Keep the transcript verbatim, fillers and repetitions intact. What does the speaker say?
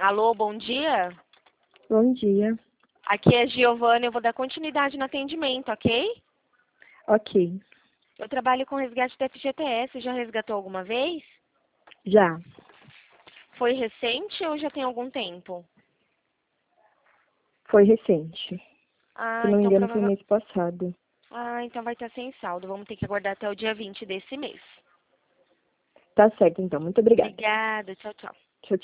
Alô, bom dia? Bom dia. Aqui é Giovana, eu vou dar continuidade no atendimento, ok? Ok. Eu trabalho com resgate da F G T S, já resgatou alguma vez? Já. Foi recente ou já tem algum tempo? Foi recente. Se Ah, não me então engano, foi provavelmente... mês passado. Ah, então vai estar sem saldo. Vamos ter que aguardar até o dia vinte desse mês. Tá certo, então. Muito obrigada. Obrigada, tchau, tchau.